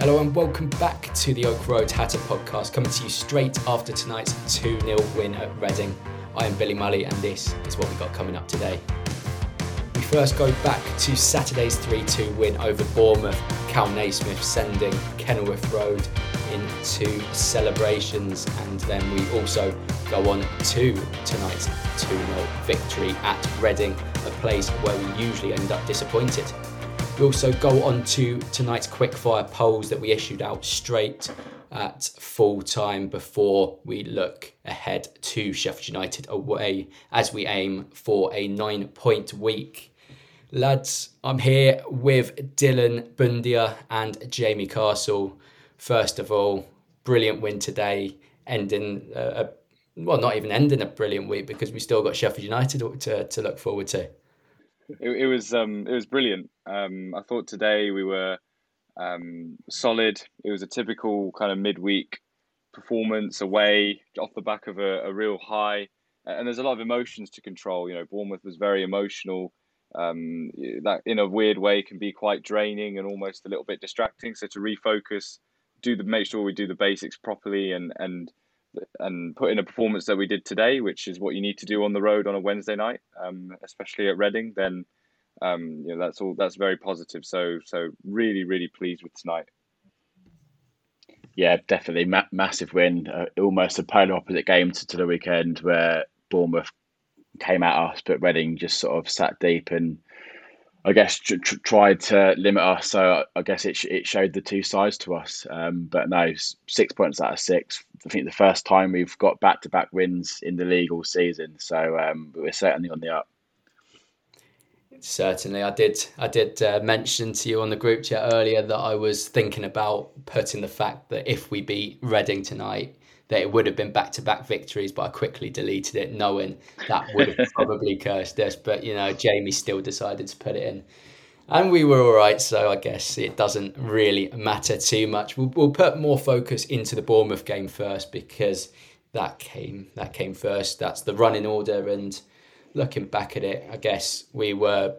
Hello and welcome back to the Oak Road Hatter podcast, coming to you straight after tonight's 2-0 win at Reading. I am Billy Mully and this is what we got coming up today. We first go back to Saturday's 3-2 win over Bournemouth. Cal Naismith sending Kenilworth Road into celebrations, and then we also go on to tonight's 2-0 victory at Reading, a place where we usually end up disappointed. We also go on to tonight's quickfire polls that we issued out straight at full time before we look ahead to Sheffield United away as we aim for a 9-point week. Lads, I'm here with Dylan Bundia and Jamie Castle. First of all, brilliant win today, ending not even ending a brilliant week because we still got Sheffield United to look forward to. It was brilliant. I thought today we were solid. It was a typical kind of midweek performance away off the back of a real high, and there's a lot of emotions to control. You know, Bournemouth was very emotional. That in a weird way can be quite draining and almost a little bit distracting. So to refocus, make sure we do the basics properly and put in a performance that we did today, which is what you need to do on the road on a Wednesday night, especially at Reading, then that's very positive. So really pleased with tonight. Yeah, definitely massive win. Almost a polar opposite game to the weekend where Bournemouth came at us, but Reading just sort of sat deep and I guess tried to limit us. So I guess it showed the two sides to us. But no, 6 points out of 6. I think the first time we've got back-to-back wins in the league all season. So we're certainly on the up. Certainly, I did mention to you on the group chat earlier that I was thinking about putting the fact that if we beat Reading tonight, that it would have been back-to-back victories, but I quickly deleted it, knowing that would have probably cursed us. But, Jamie still decided to put it in. And we were all right, so I guess it doesn't really matter too much. We'll put more focus into the Bournemouth game first, because that came first. That's the running order, and looking back at it, I guess it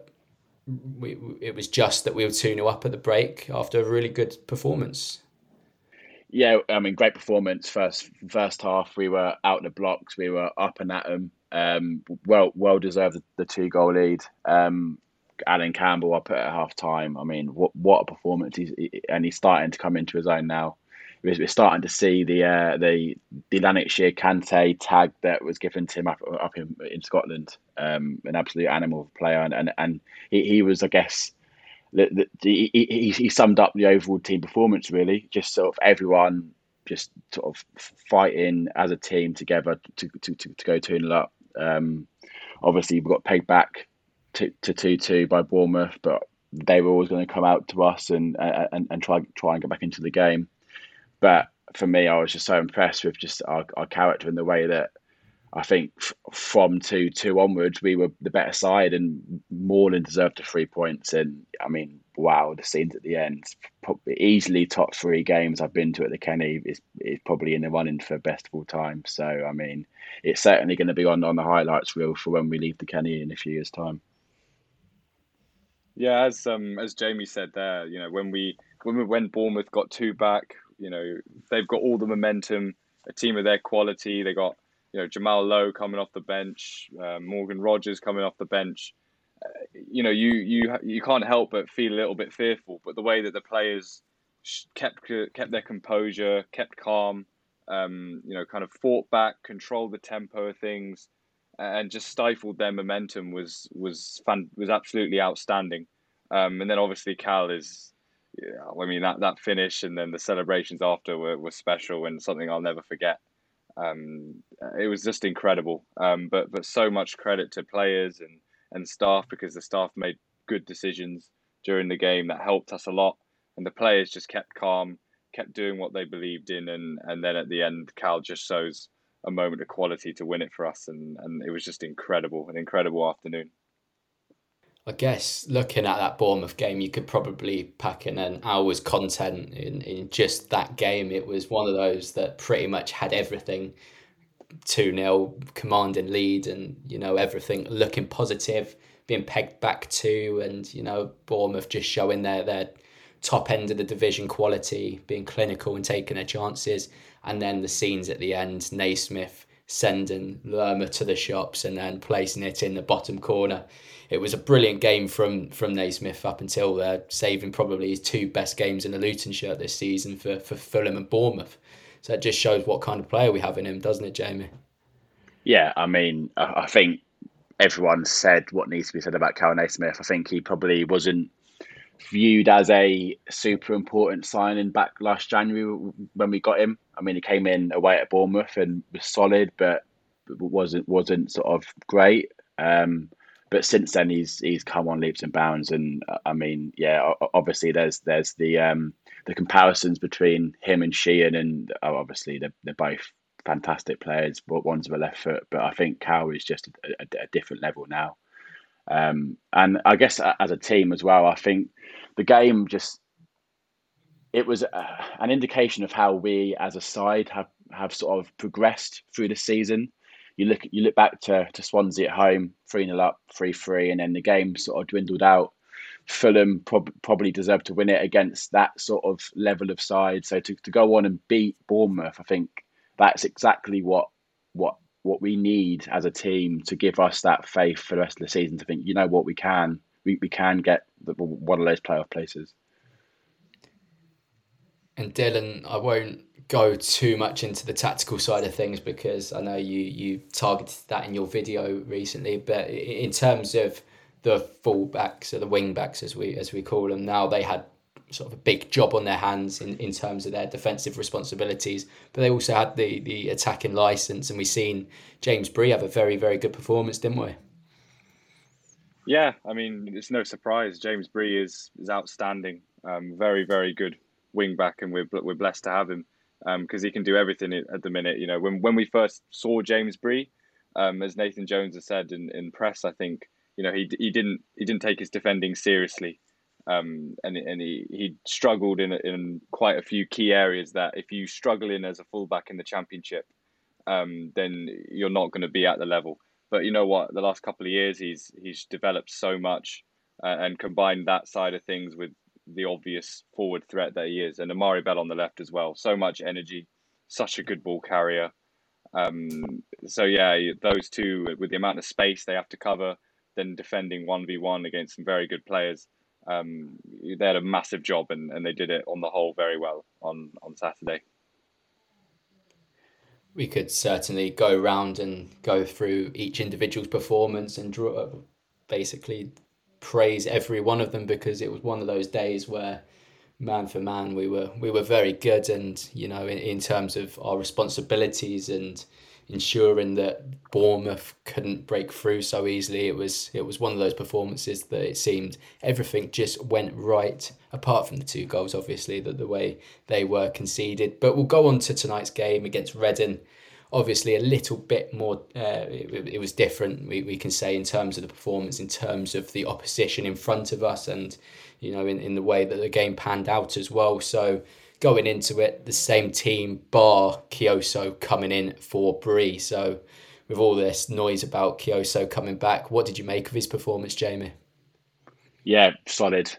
was just that we were 2-0 up at the break after a really good performance. Yeah, I mean, great performance. First half, we were out the blocks. We were up and at them. Well deserved the 2-goal lead. Alan Campbell up at half time. I mean, what a performance! He's starting to come into his own now. We're starting to see the Lanarkshire Kante tag that was given to him up in Scotland. An absolute animal player, and he was, I guess, he summed up the overall team performance really. Just sort of everyone just sort of fighting as a team together to go 2-0 up. Obviously, we got pegged back to 2-2 by Bournemouth, but they were always going to come out to us and try and get back into the game. But for me, I was just so impressed with just our character and the way that I think from 2-2 onwards, we were the better side and more than deserved the 3 points. And I mean, wow, the scenes at the end, probably easily top 3 games I've been to at the Kenny is probably in the running for best of all time. So, I mean, it's certainly going to be on the highlights reel for when we leave the Kenny in a few years' time. Yeah, as Jamie said there, when Bournemouth got 2 back, they've got all the momentum, a team of their quality. They got Jamal Lowe coming off the bench, Morgan Rogers coming off the bench. You can't help but feel a little bit fearful. But the way that the players kept their composure, kept calm, kind of fought back, controlled the tempo of things, and just stifled their momentum was absolutely outstanding. And then obviously Cal is, that finish and then the celebrations after were special and something I'll never forget. It was just incredible. But so much credit to players and staff, because the staff made good decisions during the game that helped us a lot, and the players just kept calm, kept doing what they believed in, and then at the end, Cal just shows a moment of quality to win it for us, and it was just an incredible afternoon. I guess looking at that Bournemouth game, you could probably pack in an hour's content in just that game. It was one of those that pretty much had everything. 2-0, commanding lead, and everything looking positive, being pegged back to, and Bournemouth just showing their top end of the division quality, being clinical and taking their chances. And then the scenes at the end, Naismith sending Lerma to the shops and then placing it in the bottom corner. It was a brilliant game from Naismith up until saving probably his 2 best games in a Luton shirt this season for Fulham and Bournemouth. So it just shows what kind of player we have in him, doesn't it, Jamie? Yeah, I mean, I think everyone said what needs to be said about Kal Naismith. I think he probably wasn't viewed as a super important signing back last January when we got him. I mean, he came in away at Bournemouth and was solid, but wasn't sort of great. But since then, he's come on leaps and bounds, and I mean, yeah, obviously there's the comparisons between him and Sheehan, and obviously they're both fantastic players, but one's with a left foot. But I think Cal is just a different level now. And I guess as a team as well, I think the game it was an indication of how we as a side have sort of progressed through the season. You look back to Swansea at home, 3-0 up, 3-3, and then the game sort of dwindled out. Fulham probably deserved to win it against that sort of level of side. So to go on and beat Bournemouth, I think that's exactly what we need as a team to give us that faith for the rest of the season, to think, you know what, we can get one of those playoff places. And Dylan, I won't go too much into the tactical side of things because I know you targeted that in your video recently, but in terms of the fullbacks or the wing backs as we call them now, they had sort of a big job on their hands in terms of their defensive responsibilities, but they also had the attacking license, and we've seen James Bree have a very, very good performance, didn't we? Yeah, I mean, it's no surprise. James Bree is outstanding. Very, very good wing back, and we're blessed to have him because he can do everything at the minute. You know, when we first saw James Bree, as Nathan Jones has said in press, I think, you know, he didn't take his defending seriously. And he struggled in quite a few key areas that if you struggle in as a fullback in the Championship, then you're not going to be at the level. But you know what? The last couple of years, he's developed so much and combined that side of things with the obvious forward threat that he is, and Amari Bell on the left as well. So much energy, such a good ball carrier. So yeah, those two with the amount of space they have to cover, then defending 1v1 against some very good players. They had a massive job and they did it on the whole very well on Saturday. We could certainly go around and go through each individual's performance and basically praise every one of them, because it was one of those days where man for man we were very good, and you know, in terms of our responsibilities and ensuring that Bournemouth couldn't break through so easily, it was one of those performances that it seemed everything just went right, apart from the 2 goals, obviously, that the way they were conceded. But we'll go on to tonight's game against Reading. Obviously a little bit more, it was different, we can say, in terms of the performance, in terms of the opposition in front of us, and you know, in the way that the game panned out as well. So going into it, the same team bar Kioso coming in for Bree. So with all this noise about Kioso coming back, what did you make of his performance, Jamie? Yeah, solid.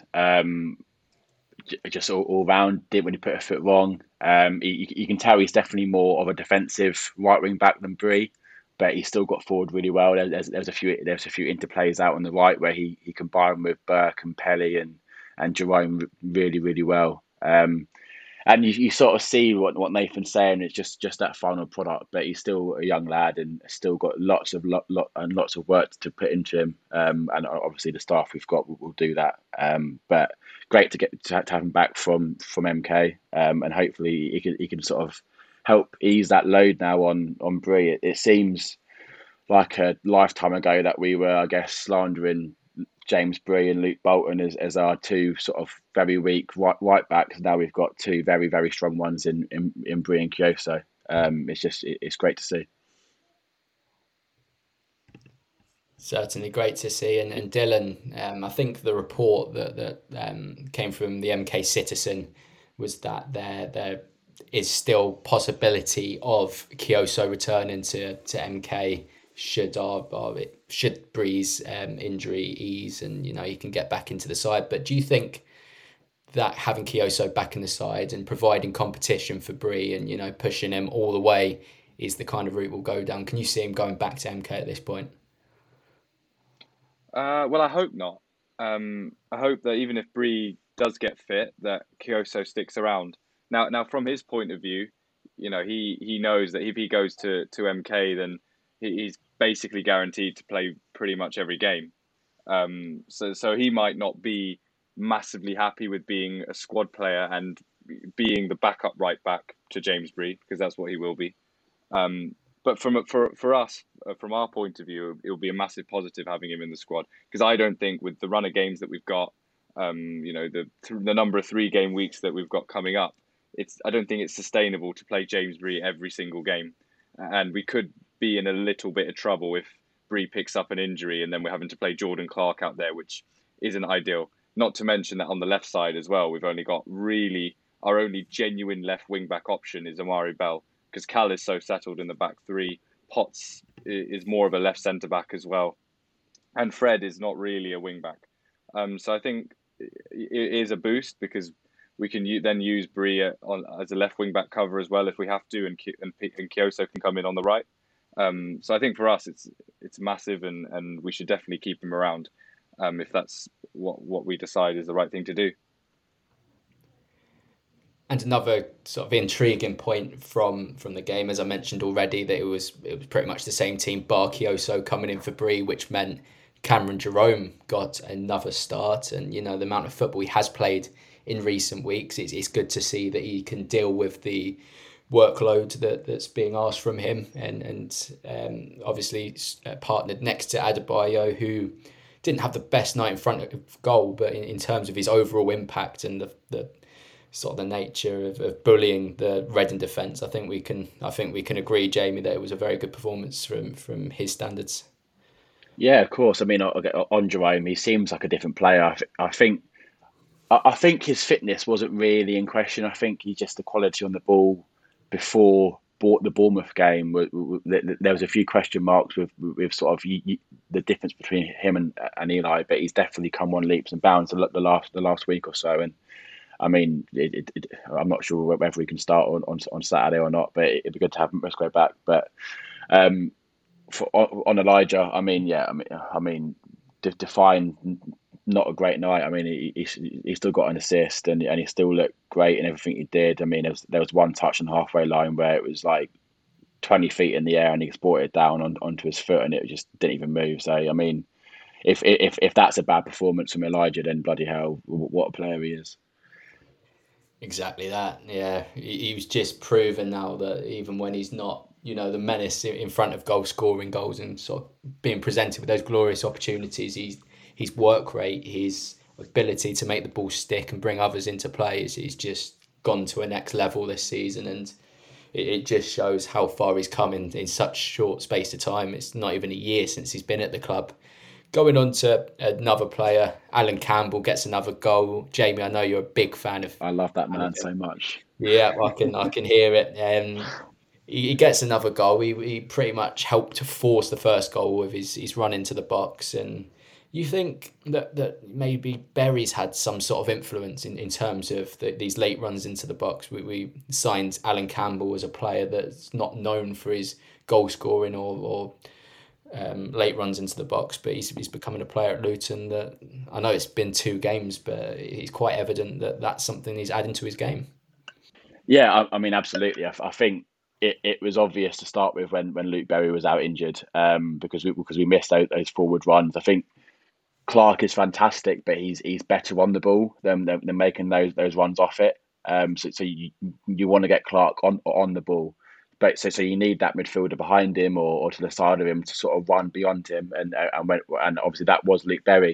Just all round, didn't really put a foot wrong. You can tell he's definitely more of a defensive right wing back than Bree, but he still got forward really well. There's a few interplays out on the right where he combined with Burke and Pelly and Jerome really, really well. And you sort of see what Nathan's saying. It's just that final product, but he's still a young lad and still got lots of work to put into him. And obviously the staff we've got will do that. But great to have him back from MK, and hopefully he can sort of help ease that load now on Bree. It seems like a lifetime ago that we were, I guess, slandering James Bree and Luke Bolton as our 2 sort of very weak right backs. Now we've got 2 very, very strong ones in Bree and Kioso. It's great to see. Certainly great to see. And Dylan, I think the report that came from the MK Citizen was that there is still possibility of Kioso returning to MK should Bree's injury ease, and you know, he can get back into the side. But do you think that having Kioso back in the side and providing competition for Bree and, you know, pushing him all the way is the kind of route we'll go down? Can you see him going back to MK at this point? Well, I hope not. I hope that even if Bree does get fit, that Kyoso sticks around. Now, from his point of view, you know, he knows that if he goes to MK, then he's basically guaranteed to play pretty much every game. So he might not be massively happy with being a squad player and being the backup right back to James Bree, because that's what he will be. But for us, from our point of view, it will be a massive positive having him in the squad, because I don't think with the run of games that we've got, you know, the number of 3-game weeks that we've got coming up, I don't think it's sustainable to play James Bree every single game, and we could be in a little bit of trouble if Bree picks up an injury and then we're having to play Jordan Clark out there, which isn't ideal. Not to mention that on the left side as well, we've only got really our only genuine left wing back option is Amari Bell, because Cal is so settled in the back three. Potts is more of a left centre back as well, and Fred is not really a wing back. So I think it is a boost, because we can then use Bree as a left wing back cover as well if we have to, and Kioso can come in on the right. So I think for us it's massive, and we should definitely keep him around if that's what we decide is the right thing to do. And another sort of intriguing point from the game, as I mentioned already, that it was pretty much the same team, bar Kioso coming in for Bree, which meant Cameron Jerome got another start. And, you know, the amount of football he has played in recent weeks, it's good to see that he can deal with the workload that's being asked from him, and obviously partnered next to Adebayo, who didn't have the best night in front of goal, but in terms of his overall impact and the sort of the nature of bullying the Reading defence, I think we can agree, Jamie, that it was a very good performance from his standards. Yeah, of course. I mean, on Jerome, he seems like a different player. I think his fitness wasn't really in question. I think he's just the quality on the ball before the Bournemouth game. There was a few question marks with sort of the difference between him and Eli, but he's definitely come on leaps and bounds the last week or so. And I mean, I'm not sure whether we can start on Saturday or not, but it'd be good to have Musgrave back. But on Elijah, I mean, Define, not a great night. I mean, he still got an assist, and he still looked great in everything he did. I mean, there was one touch on the halfway line where it was like 20 feet in the air, and he brought it down onto his foot, and it just didn't even move. So, I mean, if that's a bad performance from Elijah, then bloody hell, what a player he is. Exactly that. Yeah, he was just proven now that even when he's not, you know, the menace in front of goal, scoring goals and sort of being presented with those glorious opportunities, his work rate, his ability to make the ball stick and bring others into play is just gone to a next level this season, and it just shows how far he's come in such short space of time. It's not even a year since he's been at the club. Going on to another player, Alan Campbell gets another goal. Jamie, I know you're a big fan of. I love that man so much. Yeah, I can hear it. He gets another goal. He pretty much helped to force the first goal with his run into the box. And you think that maybe Berry's had some sort of influence in terms of these late runs into the box. We signed Alan Campbell as a player that's not known for his goal scoring or late runs into the box, but he's becoming a player at Luton that, I know it's been 2 games, but it's quite evident that that's something he's adding to his game. Yeah, I mean, absolutely. I think it was obvious to start with when Luke Berry was out injured, because we missed out those forward runs. I think Clark is fantastic, but he's better on the ball than making those runs off it. So you want to get Clark on the ball. But so you need that midfielder behind him or to the side of him to sort of run beyond him, and obviously that was Luke Berry,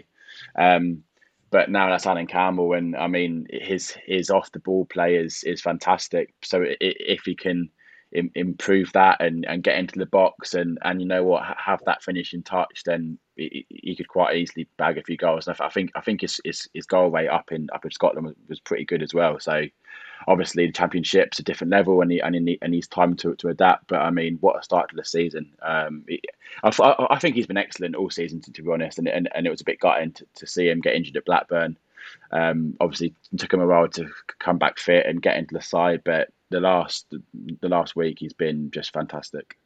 but now that's Alan Campbell, and I mean his off the ball play is fantastic. So if he can improve that and get into the box and you know what, have that finishing touch, then he could quite easily bag a few goals. And I think his goal rate up in Scotland was pretty good as well. So obviously the Championship's a different level, and he needs time to adapt. But I mean, what a start to the season! I think he's been excellent all season, to be honest. And it was a bit gutting to see him get injured at Blackburn. Obviously, it took him a while to come back fit and get into the side, but the last week he's been just fantastic.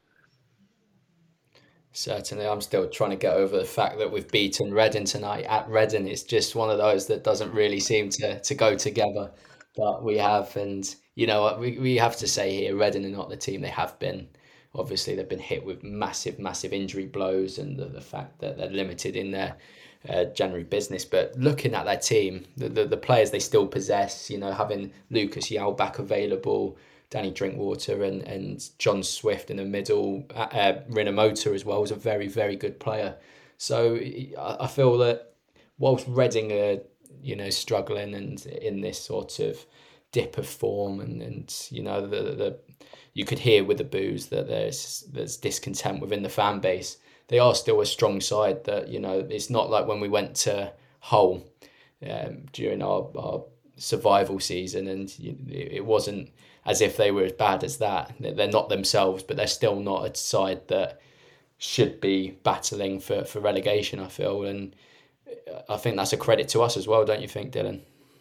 Certainly, I'm still trying to get over the fact that we've beaten Reading tonight at Reading. It's just one of those that doesn't really seem to go together, but we have. And you know what, we have to say here, Reading are not the team they have been. Obviously, they've been hit with massive injury blows, and the fact that they're limited in their January business. But looking at their team, the players they still possess, you know, having Lucas Yao back available, Danny Drinkwater and John Swift in the middle, Rinomhota as well was a very good player. So I feel that whilst Reading are, you know, struggling and in this sort of dip of form, and you know the you could hear with the boos that there's discontent within the fan base. They are still a strong side. That, you know, it's not like when we went to Hull during our survival season, and it wasn't as if they were as bad as that. They're not themselves, but they're still not a side that should be battling for relegation, I feel. And I think that's a credit to us as well, don't you think, Dylan?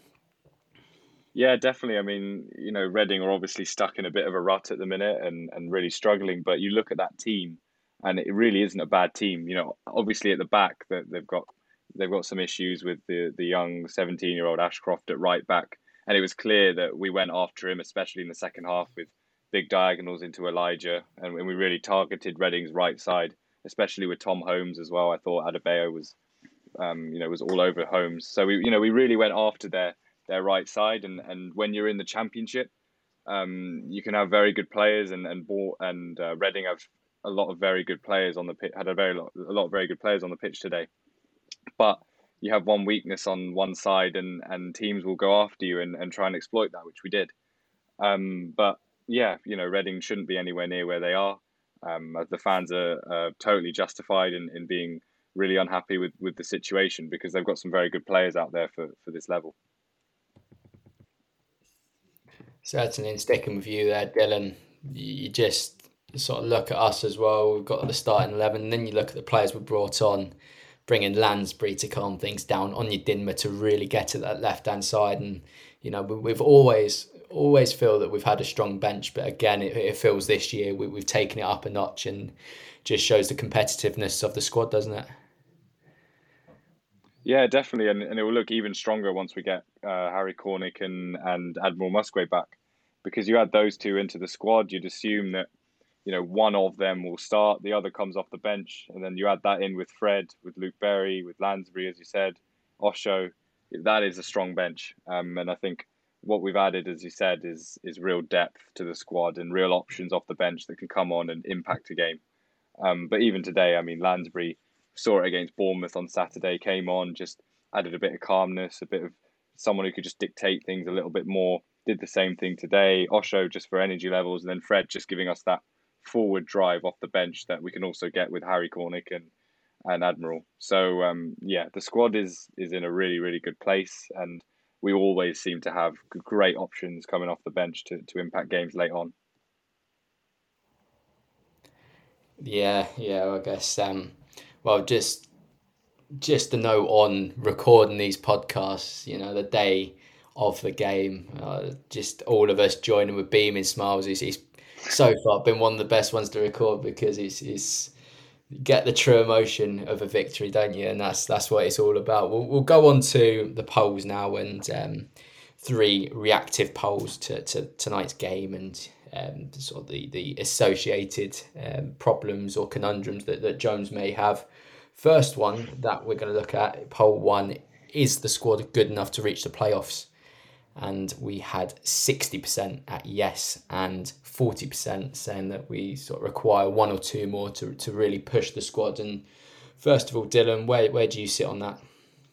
Yeah, definitely. I mean, you know, Reading are obviously stuck in a bit of a rut at the minute and really struggling. But you look at that team, and it really isn't a bad team. You know, obviously at the back that they've got some issues with the young 17-year-old Ashcroft at right back, and it was clear that we went after him, especially in the second half, with big diagonals into Elijah, and we really targeted Reading's right side, especially with Tom Holmes as well. I thought Adebayo was was all over Holmes. So we really went after their right side, and when you're in the Championship, you can have very good players, and Reading have a lot of very good players on the pitch. Had a lot of very good players on the pitch today, but you have one weakness on one side, and teams will go after you and try and exploit that, which we did. But yeah, you know, Reading shouldn't be anywhere near where they are. The fans are totally justified in being really unhappy with the situation, because they've got some very good players out there for this level. Certainly, and sticking with you there, Dylan, you just sort of look at us as well. We've got the starting 11, and then you look at the players we brought on, bringing Lansbury to calm things down, Onyedinma to really get to that left-hand side. And, you know, we've always feel that we've had a strong bench, but again, it feels this year we've taken it up a notch, and just shows the competitiveness of the squad, doesn't it? Yeah, definitely, and it will look even stronger once we get Harry Cornick and Admiral Musgrave back, because you add those two into the squad, you'd assume that, you know, one of them will start, the other comes off the bench, and then you add that in with Fred, with Luke Berry, with Lansbury, as you said, Osho. That is a strong bench, and I think what we've added, as you said, is real depth to the squad and real options off the bench that can come on and impact a game. But even today, I mean, Lansbury, saw it against Bournemouth on Saturday, came on, just added a bit of calmness, a bit of someone who could just dictate things a little bit more. Did the same thing today. Osho just for energy levels, and then Fred just giving us that forward drive off the bench that we can also get with Harry Cornick and Admiral. So yeah, the squad is in a really good place, and we always seem to have great options coming off the bench to impact games late on. Yeah, I guess. Well, just a note on recording these podcasts. You know, the day of the game, just all of us joining with beaming smiles. It's so far been one of the best ones to record, because it's you get the true emotion of a victory, don't you? And that's what it's all about. We'll go on to the polls now, and three reactive polls to tonight's game, and sort of the associated problems or conundrums that Jones may have. First one that we're going to look at, poll one, is the squad good enough to reach the playoffs? And we had 60% at yes, and 40% saying that we sort of require one or two more to really push the squad. And first of all, Dylan, where do you sit on that?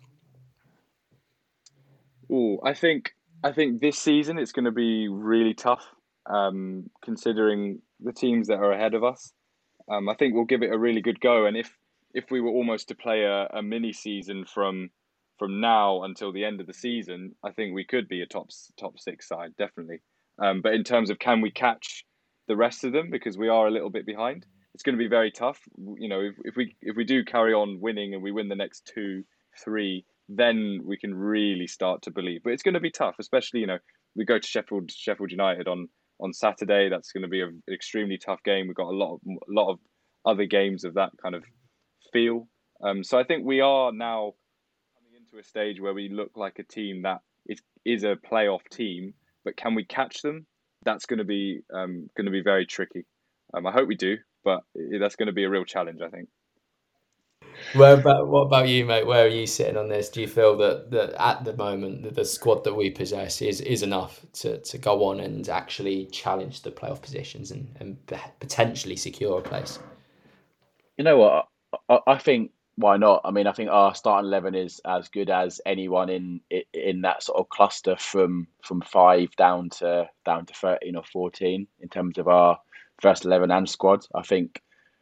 Oh, I think this season it's going to be really tough, considering the teams that are ahead of us. I think we'll give it a really good go, and if we were almost to play a mini season from now until the end of the season, I think we could be a top six side, definitely. But in terms of can we catch the rest of them, because we are a little bit behind, it's going to be very tough. You know, if we do carry on winning and we win the next 2, 3, then we can really start to believe. But it's going to be tough, especially, we go to Sheffield United on Saturday. That's going to be an extremely tough game. We've got a lot of other games of that kind of feel. So I think we are now coming into a stage where we look like a team that is a playoff team, but can we catch them? That's going to be very tricky. I hope we do, but that's going to be a real challenge, I think. What about you, mate? Where are you sitting on this? Do you feel that at the moment the squad that we possess is enough to go on and actually challenge the playoff positions and potentially secure a place? You know what? I think why not? I mean, I think our starting 11 is as good as anyone in that sort of cluster from 5 down to 13 or 14 in terms of our first 11 and squad. I think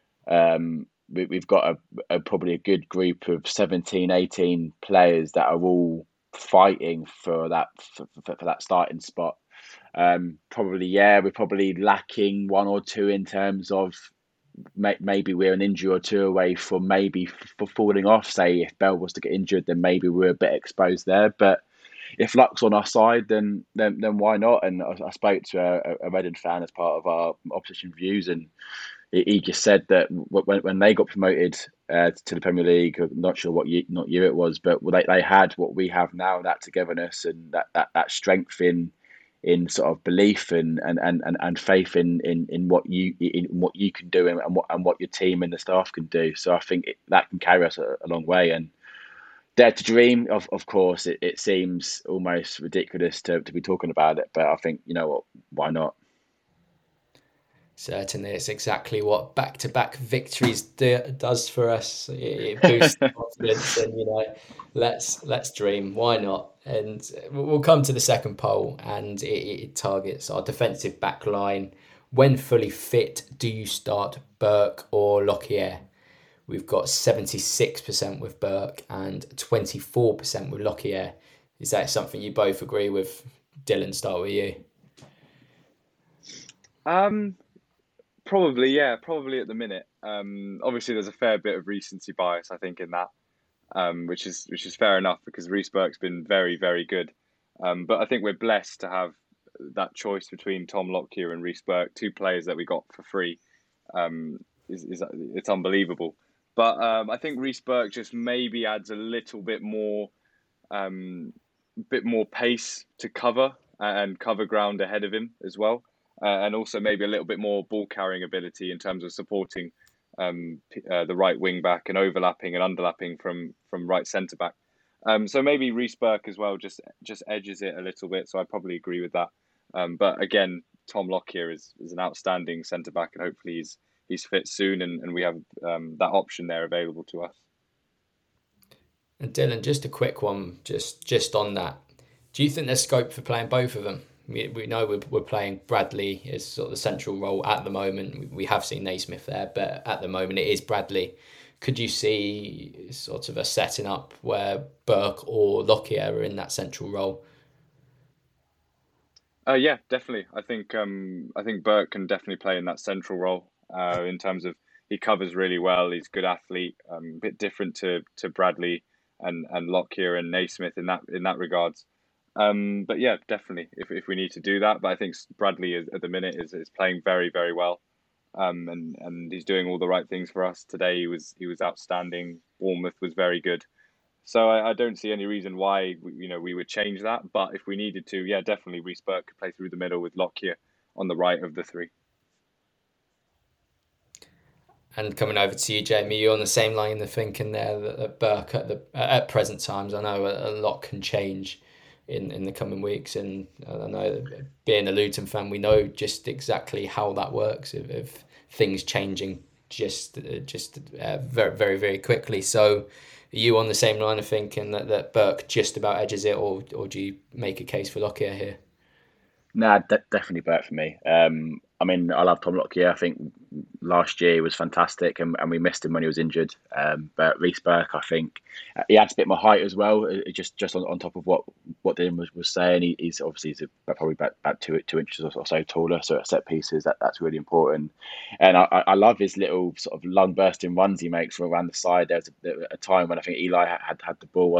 we've got probably a good group of 17, 18 players that are all fighting for that starting spot. We're probably lacking one or two in terms of maybe we're an injury or two away from maybe for falling off. Say if Bell was to get injured, then maybe we're a bit exposed there. But if luck's on our side, then why not? And I spoke to a Reading fan as part of our opposition views, and he just said that when they got promoted to the Premier League, I'm not sure what year it was, but they had what we have now, that togetherness and that strength in sort of belief and faith in what you can do and what your team and the staff can do. So I think that can carry us a long way. And dare to dream, of course, it seems almost ridiculous to be talking about it, but I think, you know what, why not? Certainly, it's exactly what back-to-back victories does for us. It boosts confidence, and let's dream. Why not? And we'll come to the second poll, and it targets our defensive back line. When fully fit, do you start Burke or Lockyer? We've got 76% with Burke and 24% with Lockyer. Is that something you both agree with? Dylan, start with you. Probably, yeah, probably at the minute. Obviously, there's a fair bit of recency bias, I think, in that, which is fair enough because Reece Burke's been very, very good. But I think we're blessed to have that choice between Tom Lockyer and Reece Burke, two players that we got for free. It's unbelievable. But I think Reece Burke just maybe adds a little bit more pace to cover and cover ground ahead of him as well. And also maybe a little bit more ball carrying ability in terms of supporting the right wing back and overlapping and underlapping from right centre back. So maybe Reece Burke as well just edges it a little bit. So I probably agree with that. But again, Tom Lockyer is an outstanding centre back, and hopefully he's fit soon, and we have that option there available to us. And Dylan, just a quick one, just on that. Do you think there's scope for playing both of them? We know we're playing Bradley as sort of the central role at the moment. We have seen Naismith there, but at the moment it is Bradley. Could you see sort of a setting up where Burke or Lockyer are in that central role? Yeah, definitely. I think Burke can definitely play in that central role. In terms of he covers really well. He's a good athlete. A bit different to Bradley and Lockyer and Naismith in that regards. But yeah, definitely, if we need to do that. But I think Bradley at the minute is playing very, very well, and he's doing all the right things for us. Today he was outstanding. Bournemouth was very good, so I don't see any reason why we would change that. But if we needed to, yeah, definitely Reece Burke could play through the middle with Lockyer on the right of the three. And coming over to you, Jamie, you're on the same line of thinking there that Burke at present times. I know a lot can change in the coming weeks, and I know being a Luton fan, we know just exactly how that works of things changing just very, very, very quickly. So are you on the same line of thinking that Burke just about edges it, or do you make a case for Lockyer here? Nah, definitely Burke for me. I mean, I love Tom Lockyer. I think last year was fantastic, and we missed him when he was injured. But Reece Burke, I think he adds a bit more height as well. Just on top of what Dylan was saying, he's probably about 2 inches or so taller. So at set pieces, that's really important. And I love his little sort of lung bursting runs he makes from around the side. There was a time when I think Eli had the ball on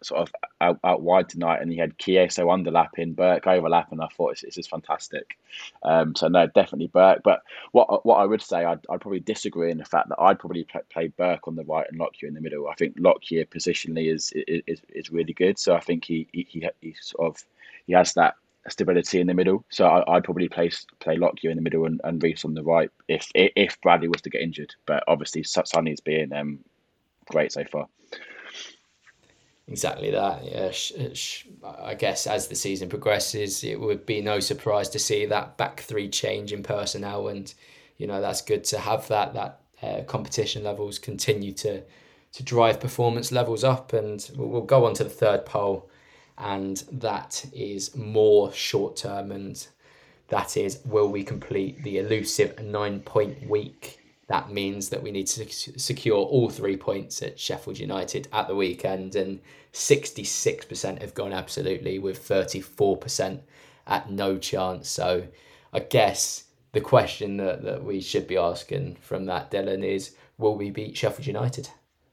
sort of out wide tonight, and he had Chieso underlapping, Burke overlapping. I thought it's just fantastic. So no, definitely Burke. But what I would say, I'd probably disagree in the fact that I'd probably play Burke on the right and Lockyer in the middle. I think Lockyer positionally is really good. So I think he sort of he has that stability in the middle. So I'd probably play Lockyer in the middle and Reece on the right if Bradley was to get injured. But obviously Sonny's been great so far. Exactly that. Yeah, I guess as the season progresses, it would be no surprise to see that back three change in personnel, and that's good to have that competition levels continue to drive performance levels up. And we'll go on to the third poll, and that is more short term, and that is, will we complete the elusive 9-point week? That means that we need to secure all 3 points at Sheffield United at the weekend, and 66% have gone absolutely, with 34% at no chance. So I guess the question that we should be asking from that, Dylan, is, will we beat Sheffield United?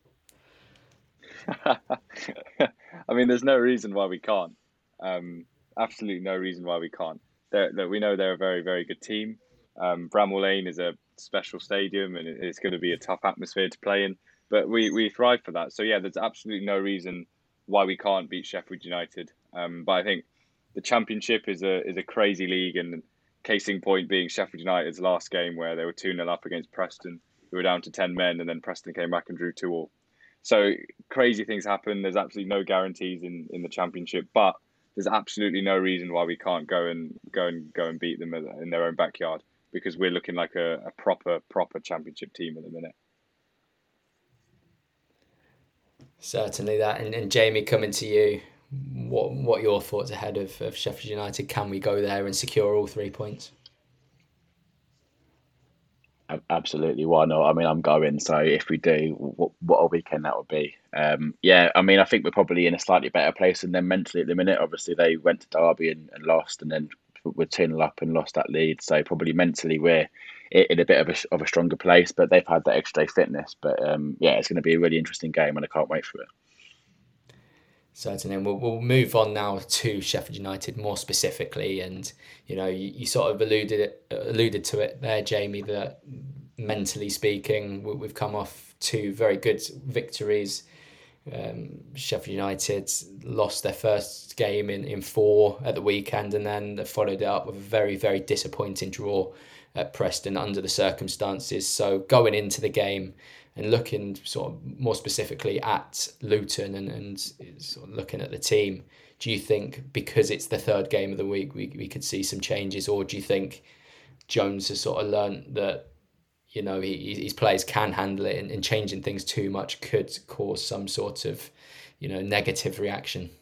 I mean, there's no reason why we can't. Absolutely no reason why we can't. We know they're a very, very good team. Bramall Lane is a special stadium, and it's going to be a tough atmosphere to play in. But we thrive for that. So yeah, there's absolutely no reason why we can't beat Sheffield United. But I think the Championship is a crazy league, and case in point being Sheffield United's last game, where they were 2-0 up against Preston, who were down to 10 men, and then Preston came back and drew 2-2. So crazy things happen. There's absolutely no guarantees in the Championship, but there's absolutely no reason why we can't go and beat them in their own backyard, because we're looking like a proper Championship team at the minute. Certainly that. And Jamie, coming to you, what are your thoughts ahead of Sheffield United? Can we go there and secure all 3 points? Absolutely, why not? I mean, I'm going, so if we do, what a weekend that would be. Yeah, I mean, I think we're probably in a slightly better place than them mentally at the minute. Obviously, they went to Derby and lost, and then we're 2-0 up and lost that lead. So probably mentally we're in a bit of a stronger place, but they've had that extra day fitness. But yeah, it's going to be a really interesting game, and I can't wait for it. Certainly, and we'll move on now to Sheffield United more specifically. And you sort of alluded to it there, Jamie, that mentally speaking, we've come off 2 very good victories. Sheffield United lost their first game in 4 at the weekend, and then they followed it up with a very, very disappointing draw at Preston under the circumstances. So going into the game and looking sort of more specifically at Luton and sort of looking at the team, do you think because it's the third game of the week we could see some changes, or do you think Jones has sort of learnt that his players can handle it, and changing things too much could cause some sort of negative reaction?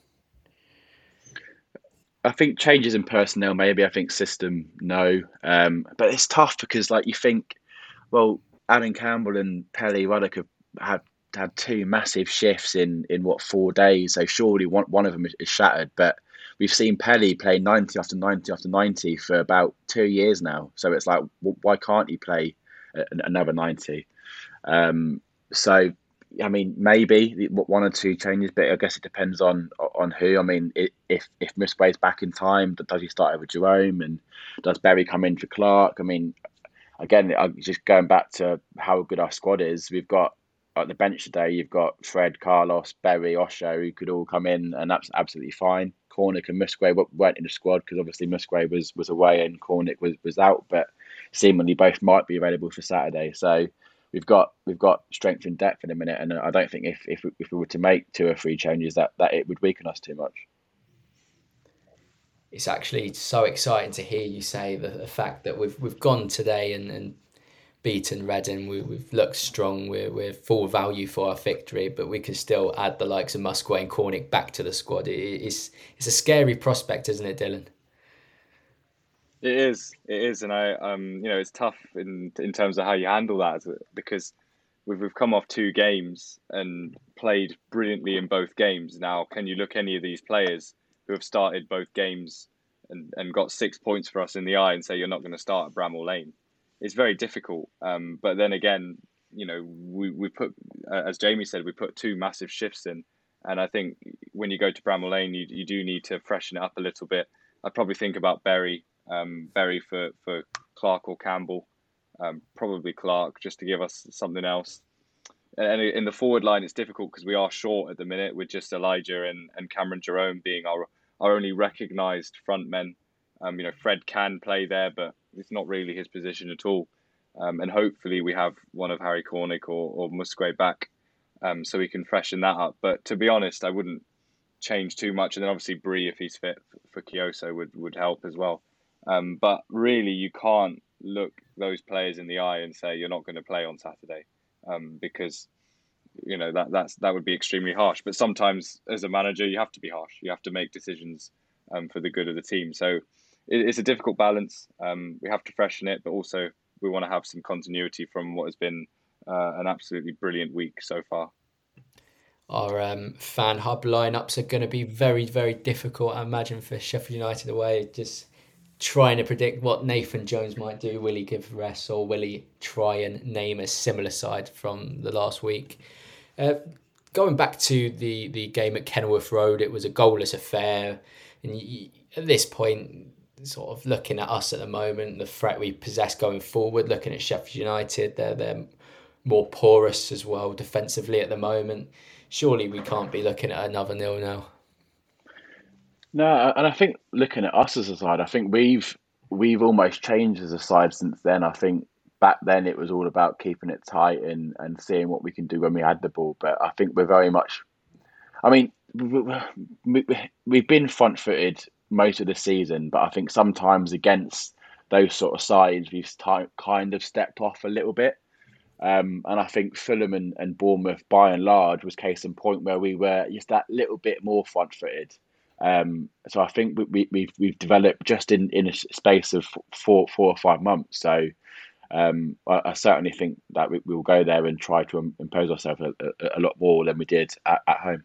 I think changes in personnel, maybe. I think system, no. But it's tough because, like, you think, well, Alan Campbell and Pelly Ruddock have had 2 massive shifts in 4 days. So surely one of them is shattered. But we've seen Pelly play 90 after 90 after 90 for about 2 years now. So it's like, why can't he play another 90? So I mean, maybe 1 or 2 changes, but I guess it depends on who. I mean, if Musgrave's back in time, does he start over Jerome, and does Berry come in for Clark? I mean, again, just going back to how good our squad is, we've got at the bench today, you've got Fred, Carlos, Berry, Osho, who could all come in, and that's absolutely fine. Cornick and Musgrave weren't in the squad because obviously Musgrave was away and Cornick was out, but seemingly both might be available for Saturday. So we've got strength and depth in a minute, and I don't think if we were to make 2 or 3 changes that it would weaken us too much. It's actually so exciting to hear you say the fact that we've gone today and beaten Reading. We've looked strong. We're full value for our victory, but we can still add the likes of Musgrave and Cornick back to the squad. It's a scary prospect, isn't it, Dylan? It is, and it's tough in terms of how you handle that, because we've come off 2 games and played brilliantly in both games. Now, can you look any of these players who have started both games and got 6 points for us in the eye and say you're not going to start at Bramall Lane? It's very difficult. But then again, we put, as Jamie said, we put 2 massive shifts in, and I think when you go to Bramall Lane, you do need to freshen it up a little bit. I'd probably think about Berry for Clark or Campbell, probably Clark, just to give us something else. And in the forward line, it's difficult because we are short at the minute with just Elijah and Cameron Jerome being our only recognised front men. Fred can play there, but it's not really his position at all. And hopefully we have one of Harry Cornick or Musgrave back, so we can freshen that up. But to be honest, I wouldn't change too much. And then obviously Bree, if he's fit for Kyoso, would help as well. But really, you can't look those players in the eye and say you're not going to play on Saturday, because that would be extremely harsh. But sometimes, as a manager, you have to be harsh. You have to make decisions for the good of the team. So it's a difficult balance. We have to freshen it, but also we want to have some continuity from what has been an absolutely brilliant week so far. Our fan hub lineups are going to be very, very difficult, I imagine, for Sheffield United away. Just trying to predict what Nathan Jones might do. Will he give rest, or will he try and name a similar side from the last week? Going back to the game at Kenilworth Road, it was a goalless affair. And at this point, sort of looking at us at the moment, the threat we possess going forward, looking at Sheffield United, they're more porous as well defensively at the moment. Surely we can't be looking at another 0-0. No, and I think looking at us as a side, I think we've almost changed as a side since then. I think back then it was all about keeping it tight and seeing what we can do when we had the ball. But I think we're very much, I mean, we've been front-footed most of the season, but I think sometimes against those sort of sides, we've kind of stepped off a little bit. And I think Fulham and Bournemouth, by and large, was case in point where we were just that little bit more front-footed. So I think we've developed just in a space of 4 or 5 months. So I certainly think that we will go there and try to impose ourselves a lot more than we did at home.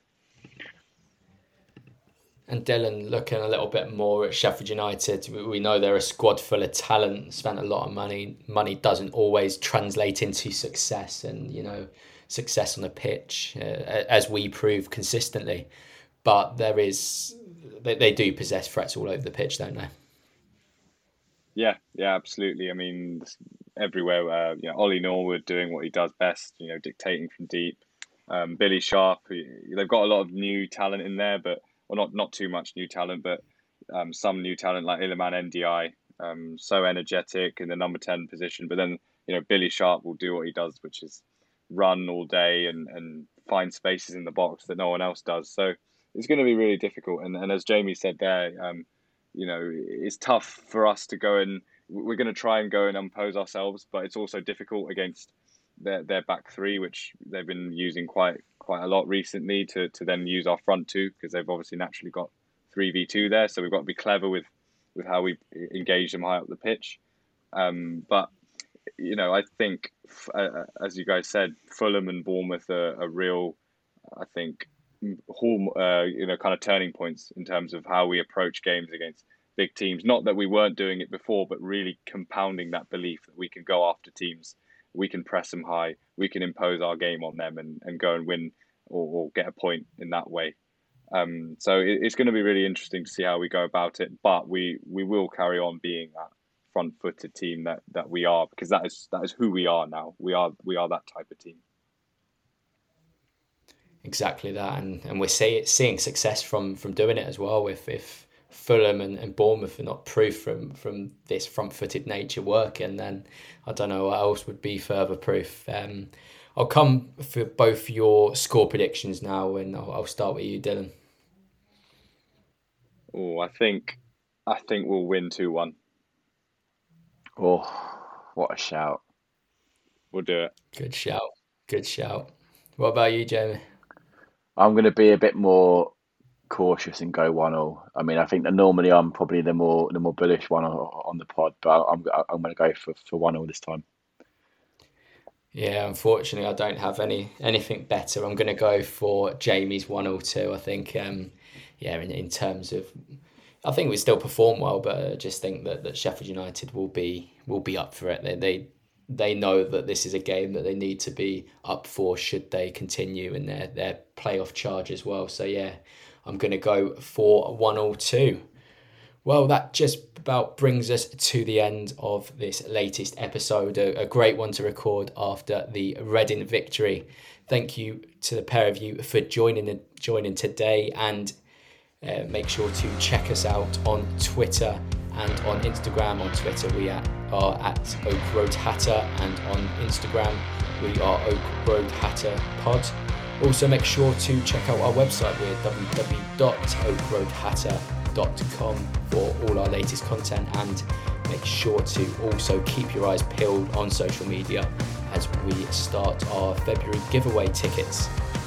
And Dylan, looking a little bit more at Sheffield United, we know they're a squad full of talent, spent a lot of money. Money doesn't always translate into success and, success on the pitch, as we prove consistently. But they do possess threats all over the pitch, don't they? Yeah, absolutely. I mean, everywhere, Ollie Norwood doing what he does best, dictating from deep. Billy Sharp, they've got a lot of new talent in there, but not too much new talent, but some new talent like Iliman Ndiaye, so energetic in the number 10 position. But then, Billy Sharp will do what he does, which is run all day and find spaces in the box that no one else does. So it's going to be really difficult. And as Jamie said there, it's tough for us to go and we're going to try and go and impose ourselves, but it's also difficult against their back three, which they've been using quite a lot recently to then use our front two, because they've obviously naturally got 3v2 there. So we've got to be clever with how we engage them high up the pitch. But, I think, as you guys said, Fulham and Bournemouth are real, I think, kind of turning points in terms of how we approach games against big teams. Not that we weren't doing it before, but really compounding that belief that we can go after teams, we can press them high, we can impose our game on them and go and win or get a point in that way. So it's going to be really interesting to see how we go about it, but we will carry on being that front-footed team that we are, because that is who we are now. We are that type of team. Exactly that, and we're seeing success from doing it as well. If Fulham and Bournemouth are not proof from this front-footed nature working, then I don't know what else would be further proof. I'll come for both your score predictions now, and I'll start with you, Dylan. Oh, I think we'll win 2-1. Oh, what a shout! We'll do it. Good shout. What about you, Jamie? I'm going to be a bit more cautious and go 1-1. I mean, I think that normally I'm probably the more bullish one on the pod, but I'm going to go for 1-0 this time. Yeah, unfortunately, I don't have anything better. I'm going to go for Jamie's 1-0 too. I think, in terms of, I think we still perform well, but I just think that Sheffield United will be up for it. they know that this is a game that they need to be up for should they continue in their playoff charge as well. So yeah, I'm going to go for 1-2. Well, that just about brings us to the end of this latest episode. A great one to record after the Reading victory. Thank you to the pair of you for joining today, and make sure to check us out on Twitter and on Instagram. On Twitter we are at Oak Road Hatter, and on Instagram we are Oak Road Hatter Pod. Also make sure to check out our website. We're www.oakroadhatter.com for all our latest content, and make sure to also keep your eyes peeled on social media as we start our February giveaway tickets.